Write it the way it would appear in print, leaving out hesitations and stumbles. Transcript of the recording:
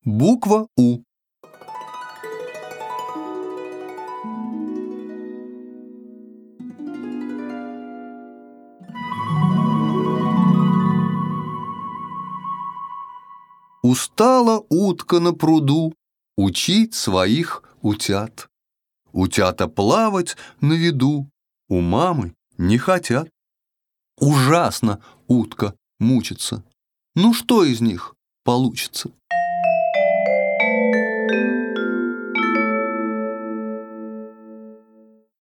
Буква У. Устала утка на пруду учить своих утят. Утята плавать на виду у мамы не хотят. Ужасно утка мучится. Ну что из них получится?